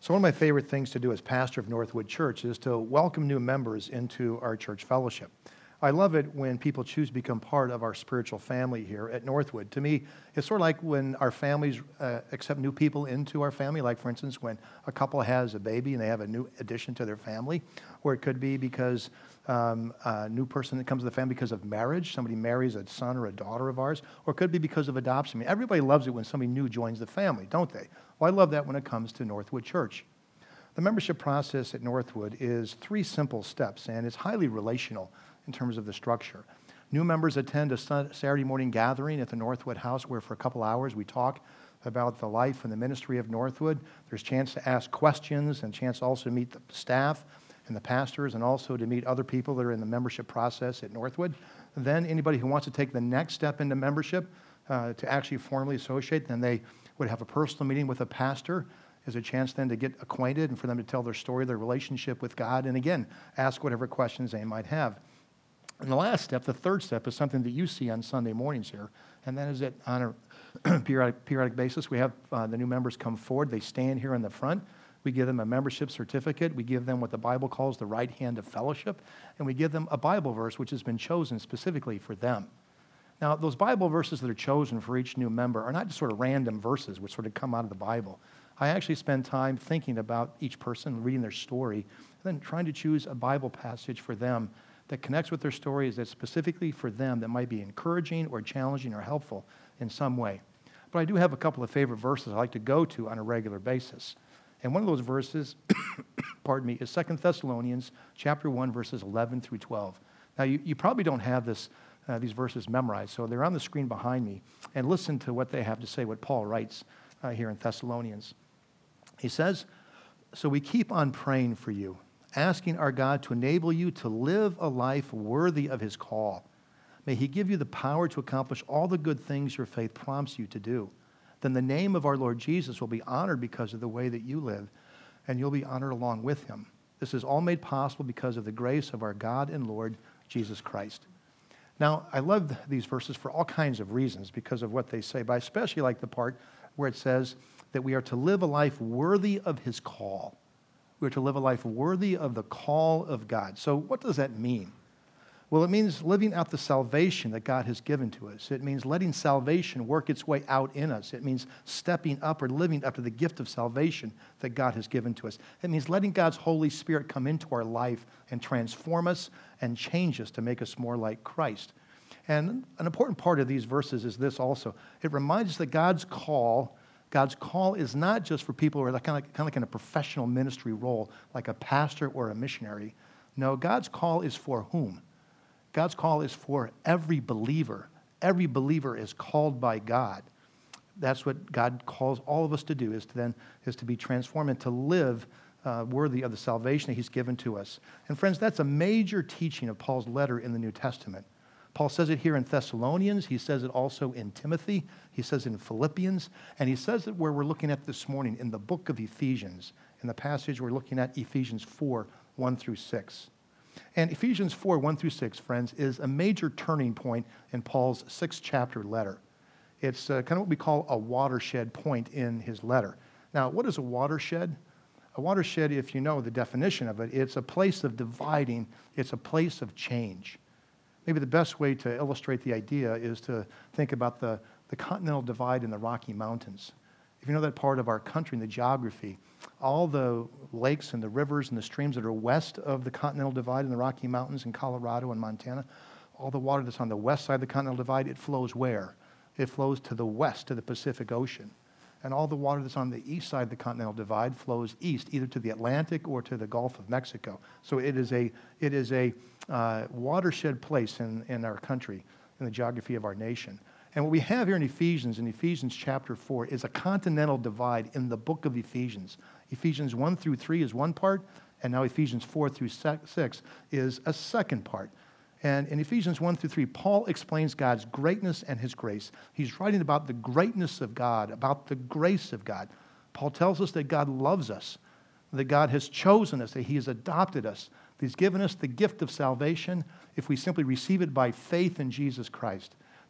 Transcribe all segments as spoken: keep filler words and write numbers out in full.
So one of my favorite things to do as pastor of Northwood Church is to welcome new members into our church fellowship. I love it when people choose to become part of our spiritual family here at Northwood. To me, it's sort of like when our families uh, accept new people into our family, like for instance, when a couple has a baby and they have a new addition to their family, or it could be because um, a new person that comes to the family because of marriage, somebody marries a son or a daughter of ours, or it could be because of adoption. I mean, everybody loves it when somebody new joins the family, don't they? Well, I love that when it comes to Northwood Church. The membership process at Northwood is three simple steps, and it's highly relational in terms of the structure. New members attend a Saturday morning gathering at the Northwood House where for a couple hours we talk about the life and the ministry of Northwood. There's a chance to ask questions and a chance also to meet the staff and the pastors and also to meet other people that are in the membership process at Northwood. And then anybody who wants to take the next step into membership uh, to actually formally associate, then they would have a personal meeting with a pastor as a chance then to get acquainted and for them to tell their story, their relationship with God, and again, ask whatever questions they might have. And the last step, the third step, is something that you see on Sunday mornings here, and that is that on a periodic, periodic basis, we have uh, the new members come forward. They stand here in the front. We give them a membership certificate. We give them what the Bible calls the right hand of fellowship, and we give them a Bible verse which has been chosen specifically for them. Now, those Bible verses that are chosen for each new member are not just sort of random verses which sort of come out of the Bible. I actually spend time thinking about each person, reading their story, and then trying to choose a Bible passage for them that connects with their stories that's specifically for them that might be encouraging or challenging or helpful in some way. But I do have a couple of favorite verses I like to go to on a regular basis. And one of those verses, pardon me, is Second Thessalonians chapter one, verses eleven through twelve. Now, you, you probably don't have this uh, these verses memorized, so they're on the screen behind me. And listen to what they have to say, what Paul writes uh, here in Thessalonians. He says, "So we keep on praying for you, asking our God to enable you to live a life worthy of his call. May he give you the power to accomplish all the good things your faith prompts you to do. Then the name of our Lord Jesus will be honored because of the way that you live, and you'll be honored along with him. This is all made possible because of the grace of our God and Lord Jesus Christ." Now, I love these verses for all kinds of reasons because of what they say, but I especially like the part where it says that we are to live a life worthy of his call. We're to live a life worthy of the call of God. So what does that mean? Well, it means living out the salvation that God has given to us. It means letting salvation work its way out in us. It means stepping up or living up to the gift of salvation that God has given to us. It means letting God's Holy Spirit come into our life and transform us and change us to make us more like Christ. And an important part of these verses is this also. It reminds us that God's call God's call is not just for people who are kind of, kind of like in a professional ministry role, like a pastor or a missionary. No, God's call is for whom? God's call is for every believer. Every believer is called by God. That's what God calls all of us to do, is to then is to be transformed and to live uh, worthy of the salvation that he's given to us. And friends, that's a major teaching of Paul's letter in the New Testament. Paul says it here in Thessalonians. He says it also in Timothy. He says it in Philippians. And he says it where we're looking at this morning in the book of Ephesians. In the passage we're looking at, Ephesians four, one through six. And Ephesians four, one through six, friends, is a major turning point in Paul's sixth chapter letter. It's uh, kind of what we call a watershed point in his letter. Now, what is a watershed? A watershed, if you know the definition of it, it's a place of dividing. It's a place of change. Maybe the best way to illustrate the idea is to think about the, the continental divide in the Rocky Mountains. If you know that part of our country and the geography, all the lakes and the rivers and the streams that are west of the continental divide in the Rocky Mountains in Colorado and Montana, all the water that's on the west side of the continental divide, it flows where? It flows to the west, to the Pacific Ocean. And all the water that's on the east side of the continental divide flows east, either to the Atlantic or to the Gulf of Mexico. So it is a it is a uh, watershed place in, in our country, in the geography of our nation. And what we have here in Ephesians, in Ephesians chapter four, is a continental divide in the book of Ephesians. Ephesians one through three is one part, and now Ephesians four through six is a second part. And in Ephesians one through three, Paul explains God's greatness and his grace. He's writing about the greatness of God, about the grace of God. Paul tells us that God loves us, that God has chosen us, that he has adopted us, that he's given us the gift of salvation if we simply receive it by faith in Jesus Christ.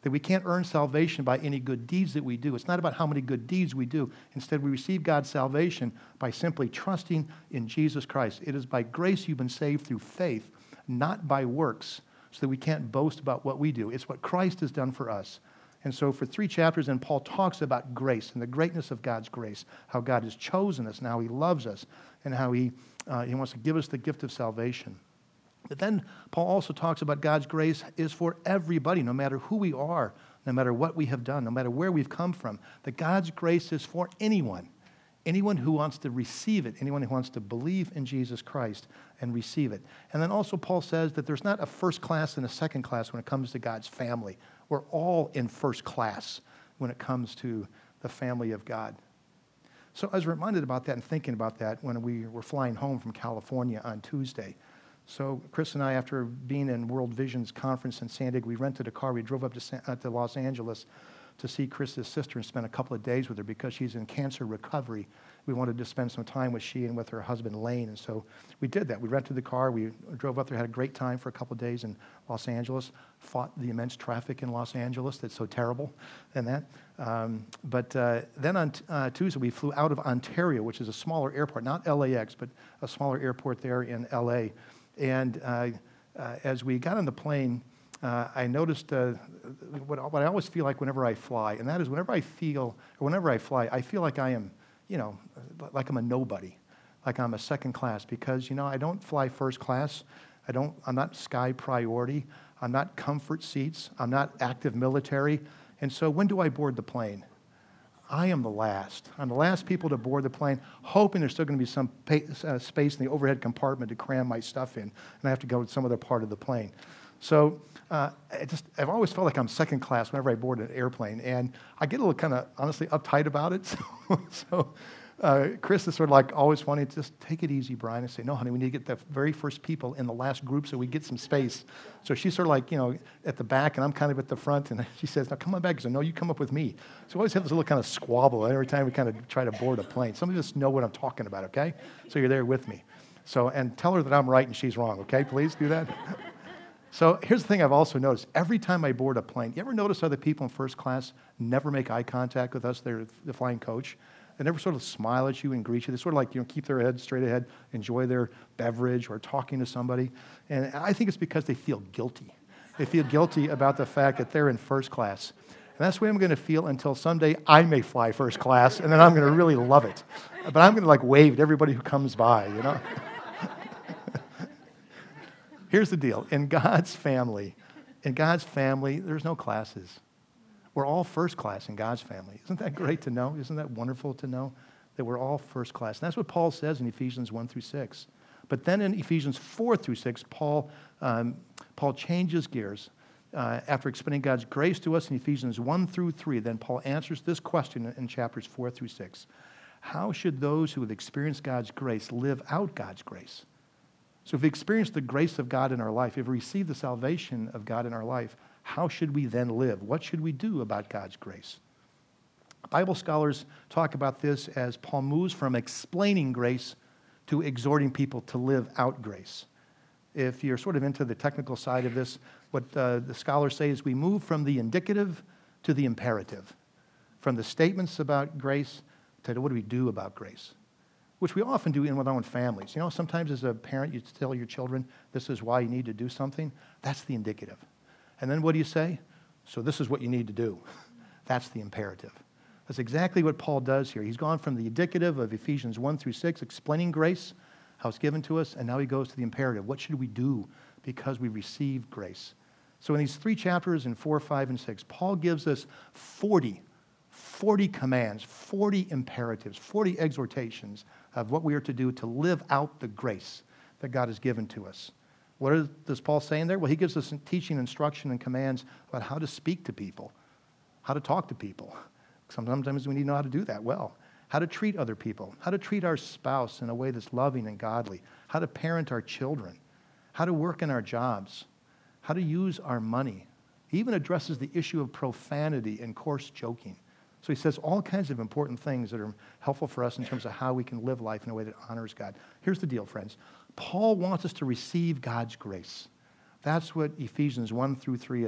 That we can't earn salvation by any good deeds that we do. It's not about how many good deeds we do. Instead, we receive God's salvation by simply trusting in Jesus Christ. It is by grace you've been saved through faith, not by works, so that we can't boast about what we do. It's what Christ has done for us. And so for three chapters, and Paul talks about grace and the greatness of God's grace, how God has chosen us and how he loves us and how he, uh, he wants to give us the gift of salvation. But then Paul also talks about God's grace is for everybody, no matter who we are, no matter what we have done, no matter where we've come from. That God's grace is for anyone, anyone who wants to receive it, anyone who wants to believe in Jesus Christ and receive it. And then also Paul says that there's not a first class and a second class when it comes to God's family. We're all in first class when it comes to the family of God. So I was reminded about that and thinking about that when we were flying home from California on Tuesday. So Chris and I, after being in World Vision's conference in San Diego, we rented a car. We drove up to, San, uh, to Los Angeles to see Chris's sister and spend a couple of days with her because she's in cancer recovery. We wanted to spend some time with she and with her husband, Lane. And so we did that. We rented the car. We drove up there, had a great time for a couple of days in Los Angeles, fought the immense traffic in Los Angeles that's so terrible and that. Um, but uh, then on t- uh, Tuesday, we flew out of Ontario, which is a smaller airport, not L A X, but a smaller airport there in L A. And uh, uh, as we got on the plane, uh, I noticed uh, what, what I always feel like whenever I fly, and that is whenever I feel, or whenever I fly, I feel like I am, you know, like I'm a nobody, like I'm a second class, because, you know, I don't fly first class. I don't, I'm not sky priority. I'm not comfort seats. I'm not active military. And so when do I board the plane? I am the last. I'm the last people to board the plane, hoping there's still going to be some pay, uh, space in the overhead compartment to cram my stuff in, and I have to go to some other part of the plane. So uh, I just, I've always felt like I'm second class whenever I board an airplane, and I get a little kind of, honestly, uptight about it. So, so uh, Chris is sort of like always wanting to just take it easy, Brian, and say, no, honey, we need to get the very first people in the last group so we get some space. So she's sort of like, you know, at the back, and I'm kind of at the front, and she says, now come on back, because I know you come up with me. So we always have this little kind of squabble every time we kind of try to board a plane. Some of us know what I'm talking about, okay? So you're there with me. So, and tell her that I'm right and she's wrong, okay? Please do that. So here's the thing I've also noticed. Every time I board a plane, you ever notice other people in first class never make eye contact with us? They're the flying coach. They never sort of smile at you and greet you. They sort of like, you know, keep their head straight ahead, enjoy their beverage or talking to somebody. And I think it's because they feel guilty. They feel guilty about the fact that they're in first class. And that's the way I'm going to feel until someday I may fly first class, and then I'm going to really love it. But I'm going to like wave to everybody who comes by, you know. Here's the deal. In God's family, in God's family, there's no classes. We're all first class in God's family. Isn't that great to know? Isn't that wonderful to know that we're all first class? And that's what Paul says in Ephesians one through six. But then in Ephesians four through six, Paul, um, Paul changes gears. Uh, after explaining God's grace to us in Ephesians one through three, then Paul answers this question in chapters four through six. How should those who have experienced God's grace live out God's grace? So if we experience the grace of God in our life, if we receive the salvation of God in our life, how should we then live? What should we do about God's grace? Bible scholars talk about this as Paul moves from explaining grace to exhorting people to live out grace. If you're sort of into the technical side of this, what uh, the scholars say is we move from the indicative to the imperative, from the statements about grace to what do we do about grace, which we often do in with our own families. You know, sometimes as a parent, you tell your children, this is why you need to do something. That's the indicative. And then what do you say? So this is what you need to do. That's the imperative. That's exactly what Paul does here. He's gone from the indicative of Ephesians one through six, explaining grace, how it's given to us, and now he goes to the imperative. What should we do because we receive grace? So in these three chapters, in four, five, and six, Paul gives us forty, forty commands, forty imperatives, forty exhortations of what we are to do to live out the grace that God has given to us. What is, does Paul say in there? Well, he gives us teaching, instruction, and commands about how to speak to people, how to talk to people. Sometimes we need to know how to do that well. How to treat other people, how to treat our spouse in a way that's loving and godly, how to parent our children, how to work in our jobs, how to use our money. He even addresses the issue of profanity and coarse joking. So he says all kinds of important things that are helpful for us in terms of how we can live life in a way that honors God. Here's the deal, friends. Paul wants us to receive God's grace. That's what Ephesians one through three is.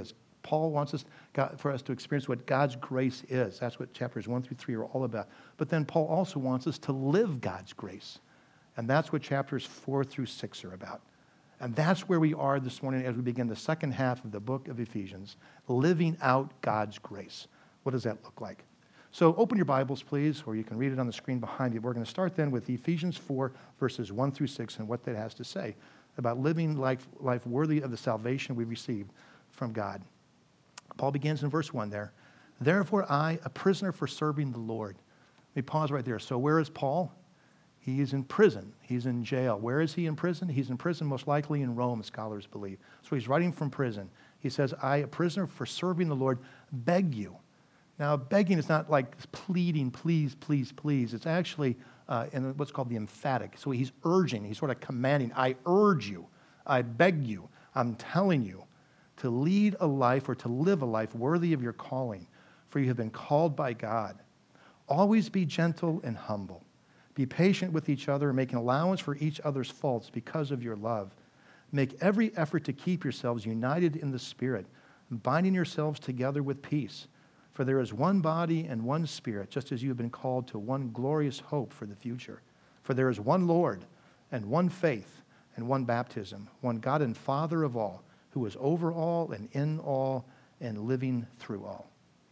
Paul wants us God, for us to experience what God's grace is. That's what chapters one through three are all about. But then Paul also wants us to live God's grace. And that's what chapters four through six are about. And that's where we are this morning as we begin the second half of the book of Ephesians, living out God's grace. What does that look like? So open your Bibles, please, or you can read it on the screen behind you. We're going to start then with Ephesians four, verses one through six, and what that has to say about living life, life worthy of the salvation we received from God. Paul begins in verse one there. Therefore I, a prisoner for serving the Lord. Let me pause right there. So where is Paul? He is in prison. He's in jail. Where is he in prison? He's in prison most likely in Rome, scholars believe. So he's writing from prison. He says, I, a prisoner for serving the Lord, beg you. Now, begging is not like pleading, please, please, please. It's actually uh, in what's called the emphatic. So he's urging, he's sort of commanding, I urge you, I beg you, I'm telling you to lead a life or to live a life worthy of your calling, for you have been called by God. Always be gentle and humble. Be patient with each other, making allowance for each other's faults because of your love. Make every effort to keep yourselves united in the Spirit, binding yourselves together with peace. For there is one body and one Spirit, just as you have been called to one glorious hope for the future. For there is one Lord and one faith and one baptism, one God and Father of all, who is over all and in all and living through all.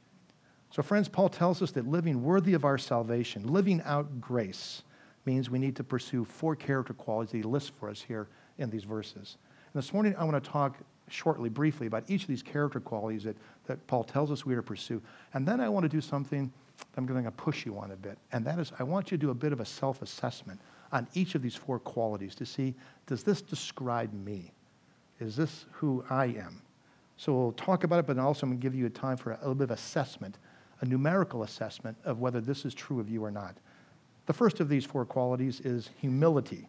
So friends, Paul tells us that living worthy of our salvation, living out grace, means we need to pursue four character qualities that he lists for us here in these verses. And this morning I want to talk shortly, briefly, about each of these character qualities that, that Paul tells us we are to pursue. And then I want to do something I'm going to push you on a bit. And that is, I want you to do a bit of a self-assessment on each of these four qualities to see, does this describe me? Is this who I am? So we'll talk about it, but also I'm going to give you a time for a little bit of assessment, a numerical assessment of whether this is true of you or not. The first of these four qualities is humility.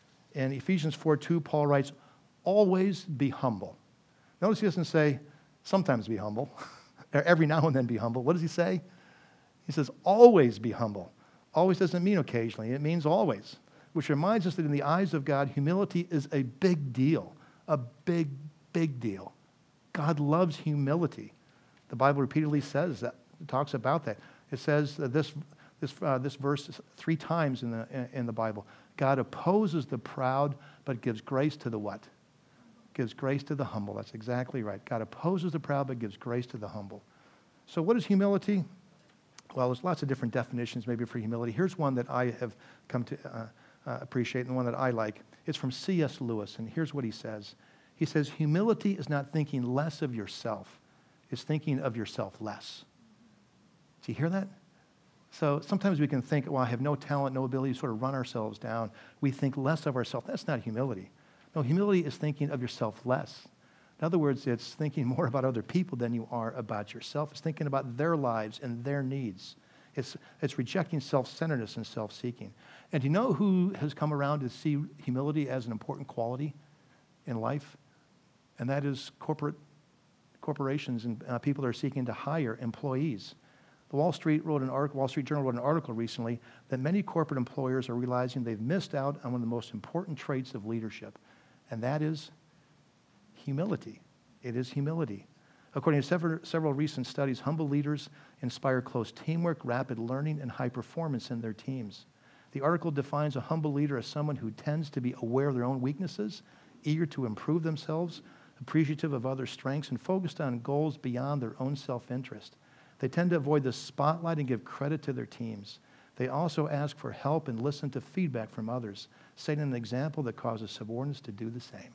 In Ephesians four two, Paul writes, always be humble. Notice he doesn't say, sometimes be humble, or every now and then be humble. What does he say? He says, always be humble. Always doesn't mean occasionally. It means always, which reminds us that in the eyes of God, humility is a big deal, a big, big deal. God loves humility. The Bible repeatedly says that, it talks about that. It says that this, this, uh, this verse three times in the, in the Bible. God opposes the proud, but gives grace to the what? Gives grace to the humble. That's exactly right. God opposes the proud, but gives grace to the humble. So what is humility? Well, there's lots of different definitions maybe for humility. Here's one that I have come to uh, uh, appreciate, and the one that I like. It's from C S Lewis, and here's what he says. He says, humility is not thinking less of yourself. It's thinking of yourself less. Do you hear that? So sometimes we can think, well, I have no talent, no ability to sort of run ourselves down. We think less of ourselves. That's not humility. No, humility is thinking of yourself less. In other words, it's thinking more about other people than you are about yourself. It's thinking about their lives and their needs. It's, it's rejecting self-centeredness and self-seeking. And do you know who has come around to see humility as an important quality in life? And that is corporate corporations and uh, people that are seeking to hire employees. The Wall Street wrote an article, Wall Street Journal wrote an article recently that many corporate employers are realizing they've missed out on one of the most important traits of leadership, and that is humility. It is humility. According to several, several recent studies, humble leaders inspire close teamwork, rapid learning, and high performance in their teams. The article defines a humble leader as someone who tends to be aware of their own weaknesses, eager to improve themselves, appreciative of others' strengths, and focused on goals beyond their own self-interest. They tend to avoid the spotlight and give credit to their teams. They also ask for help and listen to feedback from others, setting an example that causes subordinates to do the same.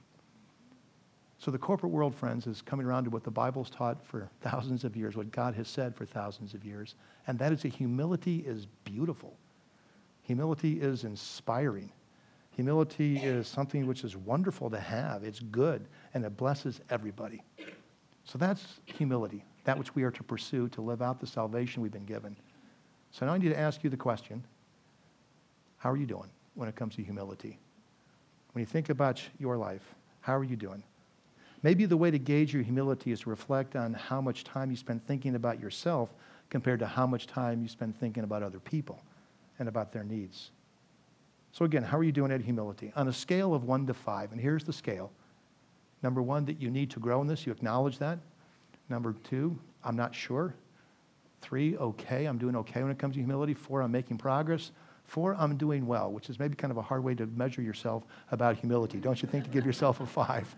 So the corporate world, friends, is coming around to what the Bible's taught for thousands of years, what God has said for thousands of years, and that is that humility is beautiful. Humility is inspiring. Humility is something which is wonderful to have. It's good, and it blesses everybody. So that's humility, that which we are to pursue to live out the salvation we've been given. So now I need to ask you the question, how are you doing when it comes to humility? When you think about your life, how are you doing? Maybe the way to gauge your humility is to reflect on how much time you spend thinking about yourself compared to how much time you spend thinking about other people and about their needs. So again, how are you doing at humility? On a scale of one to five, and here's the scale. Number one, that you need to grow in this, you acknowledge that. Number two, I'm not sure. Three, okay, I'm doing okay when it comes to humility. Four, I'm making progress. Four, I'm doing well, which is maybe kind of a hard way to measure yourself about humility. Don't you think, to give yourself a five?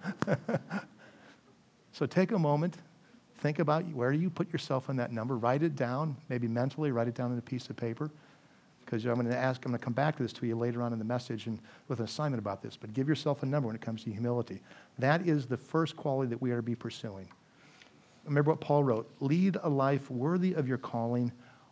So take a moment, think about where do you put yourself in that number. Write it down, maybe mentally, write it down on a piece of paper. Because I'm going to ask, I'm going to come back to this to you later on in the message and with an assignment about this. But give yourself a number when it comes to humility. That is the first quality that we are to be pursuing. Remember what Paul wrote, lead a life worthy of your calling,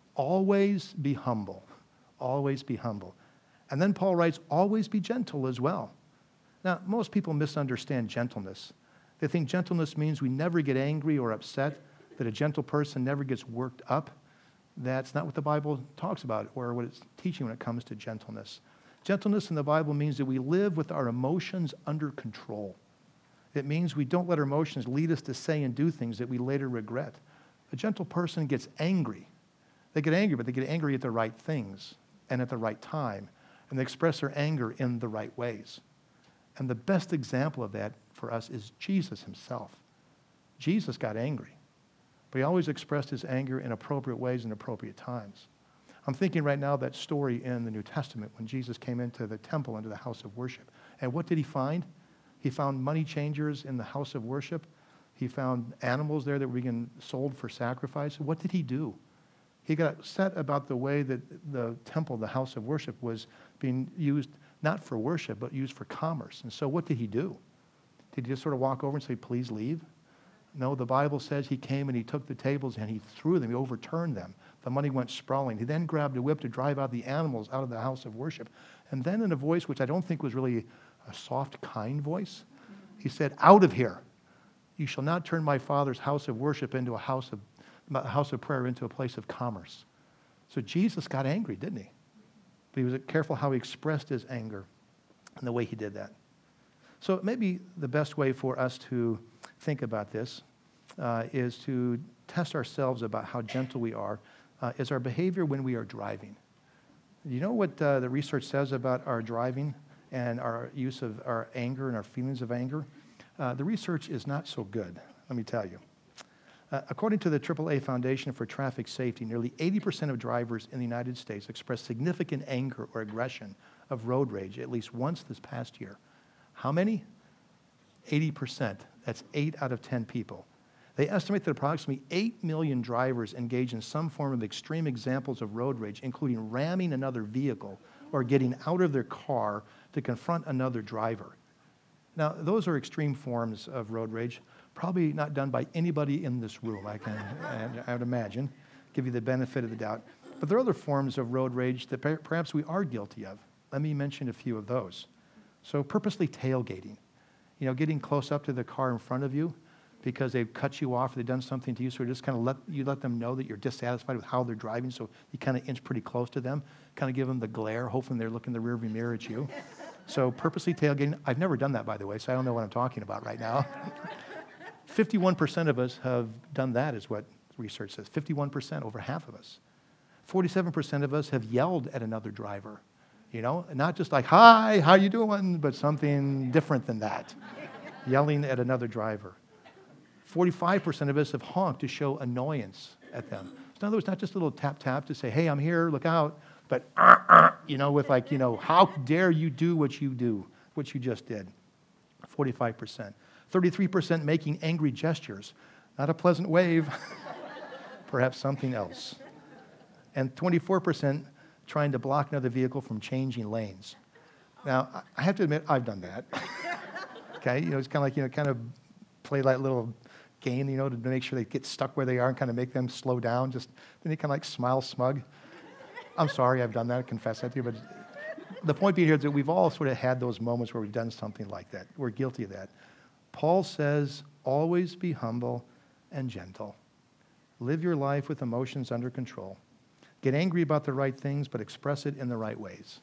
always be humble, always be humble. And then Paul writes, always be gentle as well. Now, most people misunderstand gentleness. They think gentleness means we never get angry or upset, that a gentle person never gets worked up. That's not what the Bible talks about or what it's teaching when it comes to gentleness. Gentleness in the Bible means that we live with our emotions under control. It means we don't let our emotions lead us to say and do things that we later regret. A gentle person gets angry. They get angry, but they get angry at the right things and at the right time. And they express their anger in the right ways. And the best example of that for us is Jesus himself. Jesus got angry, but he always expressed his anger in appropriate ways and appropriate times. I'm thinking right now that story in the New Testament when Jesus came into the temple, into the house of worship. And what did he find? He found money changers in the house of worship. He found animals there that were being sold for sacrifice. What did he do? He got upset about the way that the temple, the house of worship, was being used not for worship, but used for commerce. And so what did he do? Did he just sort of walk over and say, please leave? No, the Bible says he came and he took the tables and he threw them, he overturned them. The money went sprawling. He then grabbed a whip to drive out the animals out of the house of worship. And then in a voice which I don't think was really a soft, kind voice, he said, out of here. You shall not turn my Father's house of worship into a house of, a house of prayer into a place of commerce. So Jesus got angry, didn't he? But he was careful how he expressed his anger and the way he did that. So maybe the best way for us to think about this uh, is to test ourselves about how gentle we are, uh, is our behavior when we are driving. You know what uh, the research says about our driving and our use of our anger and our feelings of anger? Uh, the research is not so good, let me tell you. Uh, according to the triple A Foundation for Traffic Safety, nearly eighty percent of drivers in the United States express significant anger or aggression of road rage at least once this past year. How many? eighty percent. That's eight out of ten people. They estimate that approximately eight million drivers engage in some form of extreme examples of road rage, including ramming another vehicle or getting out of their car to confront another driver. Now, those are extreme forms of road rage, probably not done by anybody in this room, I, can, I would imagine, give you the benefit of the doubt. But there are other forms of road rage that perhaps we are guilty of. Let me mention a few of those. So purposely tailgating, you know, getting close up to the car in front of you because they've cut you off or they've done something to you, so just kind of let you let them know that you're dissatisfied with how they're driving, so you kind of inch pretty close to them, kind of give them the glare, hoping they're looking in the rearview mirror at you. So purposely tailgating, I've never done that, by the way, so I don't know what I'm talking about right now. fifty-one percent of us have done that, is what research says. fifty-one percent, over half of us. forty-seven percent of us have yelled at another driver. You know, not just like, hi, how you doing, but something different than that. Yelling at another driver. forty-five percent of us have honked to show annoyance at them. So in other words, not just a little tap tap to say, hey, I'm here, look out, but, uh, uh, you know, with like, you know, how dare you do what you do, what you just did. forty-five percent. thirty-three percent making angry gestures. Not a pleasant wave, perhaps something else. And twenty-four percent trying to block another vehicle from changing lanes. Now, I have to admit, I've done that. Okay, you know, it's kind of like, you know, kind of play that little game, you know, to make sure they get stuck where they are and kind of make them slow down. Just, then they kind of like smile smug. I'm sorry, I've done that, I confess that to you, but the point being here is that we've all sort of had those moments where we've done something like that. We're guilty of that. Paul says, always be humble and gentle. Live your life with emotions under control. Get angry about the right things, but express it in the right ways.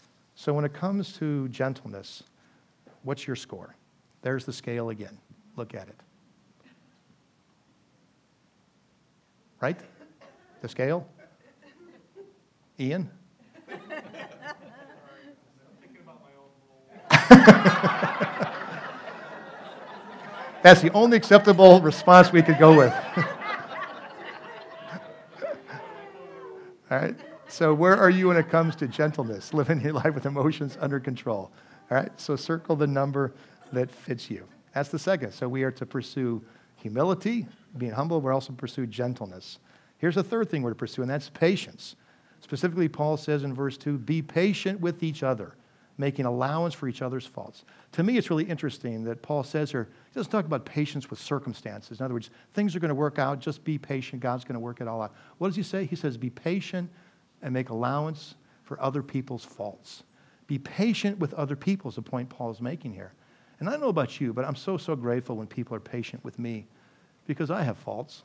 So when it comes to gentleness, what's your score? There's the scale again. Look at it. Right? The scale? Ian? That's the only acceptable response we could go with. All right? So where are you when it comes to gentleness, living your life with emotions under control? All right? So circle the number that fits you. That's the second. So we are to pursue humility, being humble. We're also to pursue gentleness. Here's the third thing we're to pursue, and that's patience. Specifically, Paul says in verse two, be patient with each other, making allowance for each other's faults. To me, it's really interesting that Paul says here, he doesn't talk about patience with circumstances. In other words, things are going to work out. Just be patient. God's going to work it all out. What does he say? He says, be patient and make allowance for other people's faults. Be patient with other people is the point Paul is making here. And I don't know about you, but I'm so, so grateful when people are patient with me because I have faults.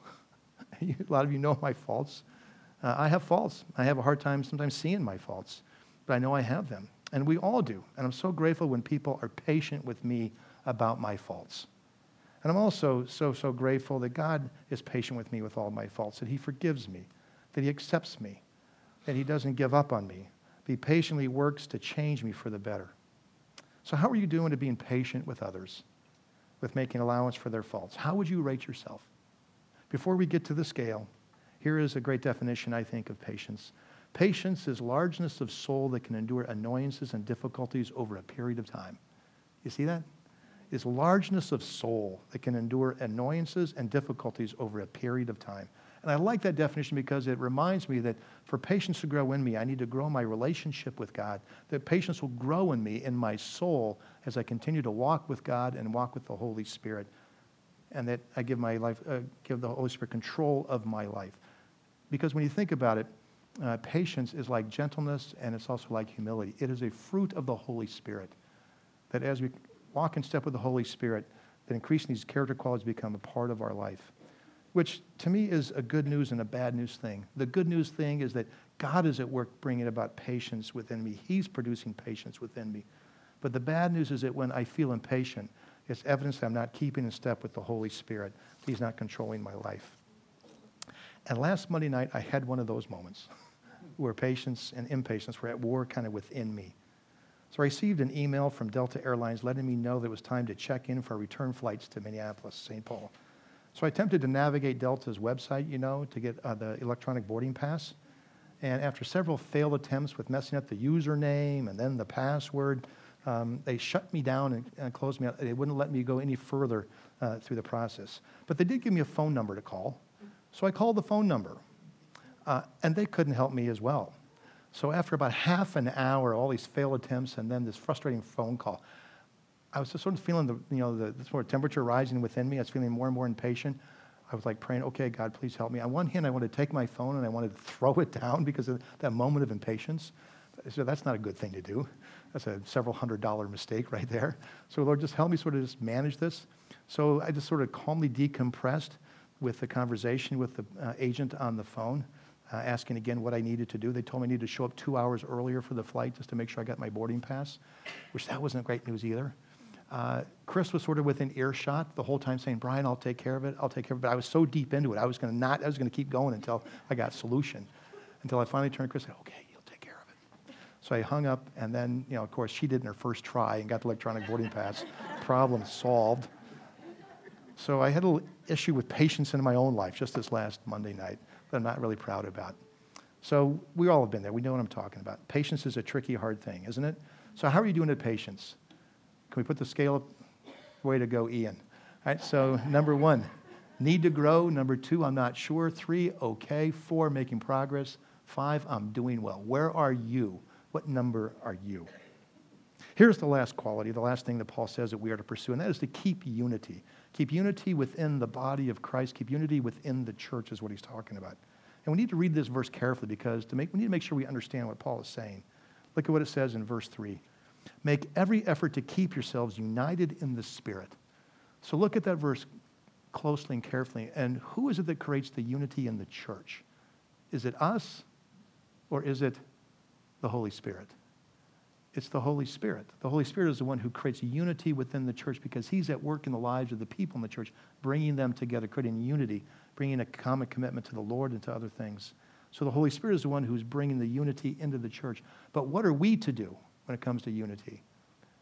A lot of you know my faults. Uh, I have faults. I have a hard time sometimes seeing my faults, but I know I have them. And we all do. And I'm so grateful when people are patient with me about my faults. And I'm also so, so grateful that God is patient with me with all my faults, that he forgives me, that he accepts me, that he doesn't give up on me. He patiently works to change me for the better. So how are you doing to being patient with others, with making allowance for their faults? How would you rate yourself? Before we get to the scale, here is a great definition, I think, of patience. Patience is largeness of soul that can endure annoyances and difficulties over a period of time. You see that? It's largeness of soul that can endure annoyances and difficulties over a period of time. And I like that definition because it reminds me that for patience to grow in me, I need to grow my relationship with God. That patience will grow in me, in my soul, as I continue to walk with God and walk with the Holy Spirit. And that I give my life, uh, give the Holy Spirit control of my life. Because when you think about it, uh, patience is like gentleness and it's also like humility. It is a fruit of the Holy Spirit. That as we walk in step with the Holy Spirit, that increasing these character qualities become a part of our life. Which to me is a good news and a bad news thing. The good news thing is that God is at work bringing about patience within me. He's producing patience within me. But the bad news is that when I feel impatient, it's evidence that I'm not keeping in step with the Holy Spirit. He's not controlling my life. And last Monday night, I had one of those moments where patience and impatience were at war kind of within me. So I received an email from Delta Airlines letting me know that it was time to check in for return flights to Minneapolis, Saint Paul. So I attempted to navigate Delta's website, you know, to get uh, the electronic boarding pass. And after several failed attempts with messing up the username and then the password, um, they shut me down and, and closed me out. They wouldn't let me go any further uh, through the process. But they did give me a phone number to call. So I called the phone number, uh, and they couldn't help me as well. So after about half an hour, all these failed attempts and then this frustrating phone call, I was just sort of feeling the, you know, the, the sort of temperature rising within me. I was feeling more and more impatient. I was like praying, okay, God, please help me. On one hand, I wanted to take my phone and I wanted to throw it down because of that moment of impatience. So that's not a good thing to do. That's a several hundred dollar mistake right there. So Lord, just help me sort of just manage this. So I just sort of calmly decompressed with the conversation with the uh, agent on the phone, uh, asking again what I needed to do. They told me I needed to show up two hours earlier for the flight just to make sure I got my boarding pass, which that wasn't great news either. Uh, Chris was sort of within earshot the whole time saying, Brian, I'll take care of it. I'll take care of it. But I was so deep into it. I was going to not, I was going to keep going until I got a solution. Until I finally turned to Chris and said, okay, you'll take care of it. So I hung up and then, you know, of course, she did in her first try and got the electronic boarding pass. Problem solved. So I had a little issue with patience in my own life just this last Monday night that I'm not really proud about. So we all have been there. We know what I'm talking about. Patience is a tricky, hard thing, isn't it? So how are you doing at patience? Can we put the scale up? Way to go, Ian. All right, so number one, need to grow. Number two, I'm not sure. Three, okay. Four, making progress. Five, I'm doing well. Where are you? What number are you? Here's the last quality, the last thing that Paul says that we are to pursue, and that is to keep unity. Keep unity within the body of Christ. Keep unity within the church is what he's talking about. And we need to read this verse carefully because to make, we need to make sure we understand what Paul is saying. Look at what it says in verse three. Make every effort to keep yourselves united in the Spirit. So look at that verse closely and carefully. And who is it that creates the unity in the church? Is it us or is it the Holy Spirit? It's the Holy Spirit. The Holy Spirit is the one who creates unity within the church because he's at work in the lives of the people in the church, bringing them together, creating unity, bringing a common commitment to the Lord and to other things. So the Holy Spirit is the one who's bringing the unity into the church. But what are we to do when it comes to unity?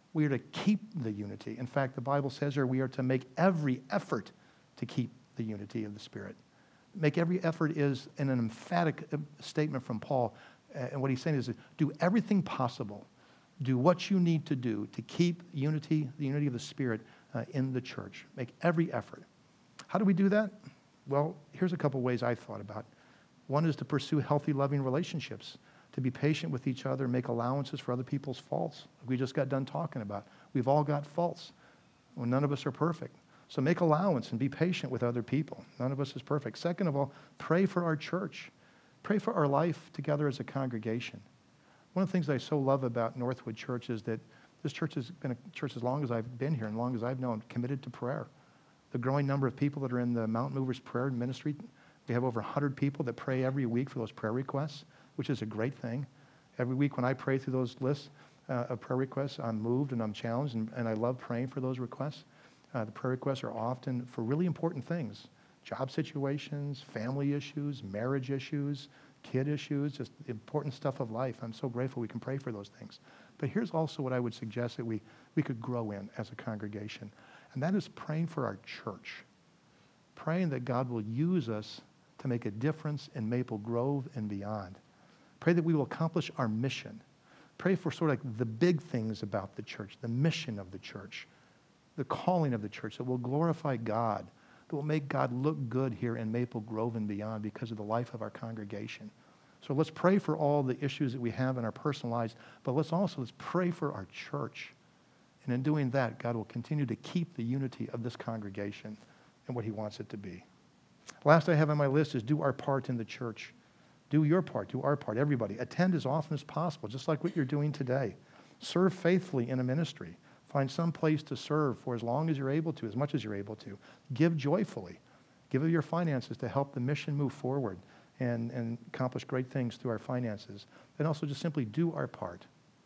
We are to keep the unity. In fact, the Bible says here we are to make every effort to keep the unity of the Spirit. Make every effort is in an emphatic statement from Paul. And what he's saying is do everything possible. Do what you need to do to keep unity, the unity of the Spirit uh, in the church. Make every effort. How do we do that? Well, here's a couple ways I thought about. One is to pursue healthy, loving relationships, to be patient with each other, make allowances for other people's faults. Like we just got done talking about. We've all got faults. Well, none of us are perfect. So make allowance and be patient with other people. None of us is perfect. Second of all, pray for our church. Pray for our life together as a congregation. One of the things I so love about Northwood Church is that this church has been a church as long as I've been here and long as I've known, committed to prayer. The growing number of people that are in the Mountain Movers Prayer Ministry, we have over one hundred people that pray every week for those prayer requests, which is a great thing. Every week when I pray through those lists uh, of prayer requests, I'm moved and I'm challenged, and, and I love praying for those requests. Uh, the prayer requests are often for really important things, job situations, family issues, marriage issues, kid issues, just important stuff of life. I'm so grateful we can pray for those things. But here's also what I would suggest that we, we could grow in as a congregation, and that is praying for our church, praying that God will use us to make a difference in Maple Grove and beyond. Pray that we will accomplish our mission. Pray for sort of like the big things about the church, the mission of the church, the calling of the church that will glorify God, that will make God look good here in Maple Grove and beyond because of the life of our congregation. So let's pray for all the issues that we have in our personal lives, but let's also let's pray for our church. And in doing that, God will continue to keep the unity of this congregation and what he wants it to be. Last I have on my list is do our part in the church. Do your part, do our part, everybody. Attend as often as possible, just like what you're doing today. Serve faithfully in a ministry. Find some place to serve for as long as you're able to, as much as you're able to. Give joyfully. Give of your finances to help the mission move forward and, and accomplish great things through our finances. And also just simply do our part.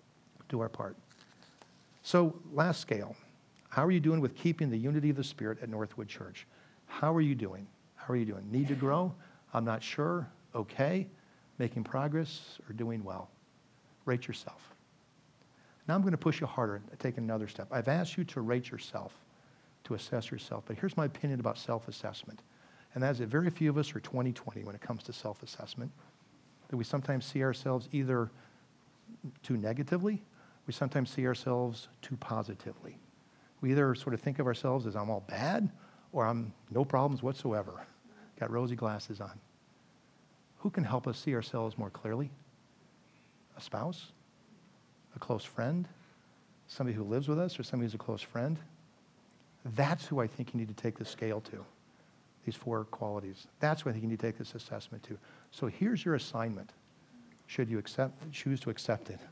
Do our part. So last scale, how are you doing with keeping the unity of the Spirit at Northwood Church? How are you doing? How are you doing? Need to grow? I'm not sure. Okay. Making progress or doing well? Rate yourself. Now I'm going to push you harder and take another step. I've asked you to rate yourself, to assess yourself, but here's my opinion about self-assessment. And that is that very few of us are twenty twenty when it comes to self-assessment, that we sometimes see ourselves either too negatively, we sometimes see ourselves too positively. We either sort of think of ourselves as I'm all bad or I'm no problems whatsoever, got rosy glasses on. Who can help us see ourselves more clearly? A spouse? A close friend, somebody who lives with us, or somebody who's a close friend. That's who I think you need to take the scale to, these four qualities. That's who I think you need to take this assessment to. So here's your assignment, should you accept, choose to accept it.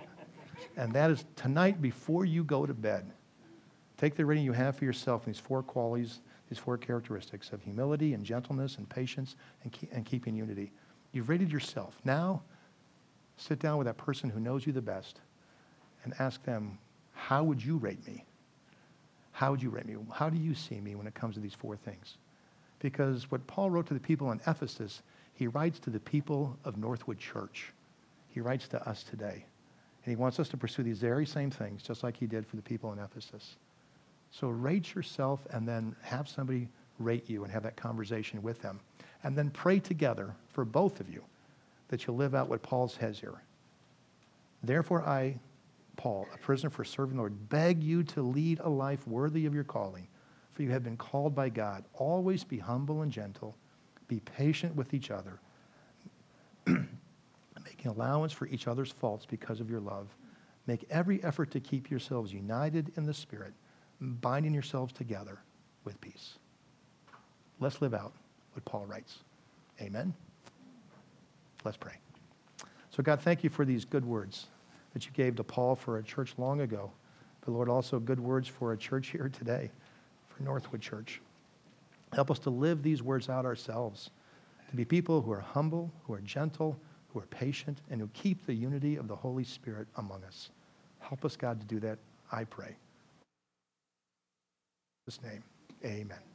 And that is tonight before you go to bed, take the rating you have for yourself in these four qualities, these four characteristics of humility and gentleness and patience and, keep, and keeping unity. You've rated yourself. Now, sit down with that person who knows you the best and ask them, how would you rate me? How would you rate me? How do you see me when it comes to these four things? Because what Paul wrote to the people in Ephesus, he writes to the people of Northwood Church. He writes to us today. And he wants us to pursue these very same things, just like he did for the people in Ephesus. So rate yourself and then have somebody rate you and have that conversation with them. And then pray together for both of you that you'll live out what Paul says here. Therefore I, Paul, a prisoner for serving the Lord, beg you to lead a life worthy of your calling, for you have been called by God. Always be humble and gentle. Be patient with each other, making allowance for each other's faults because of your love. Make every effort to keep yourselves united in the Spirit, binding yourselves together with peace. Let's live out what Paul writes. Amen. Let's pray. So God, thank you for these good words that you gave to Paul for a church long ago. But Lord, also good words for a church here today, for Northwood Church. Help us to live these words out ourselves, to be people who are humble, who are gentle, who are patient, and who keep the unity of the Holy Spirit among us. Help us, God, to do that, I pray. In Jesus' name, amen.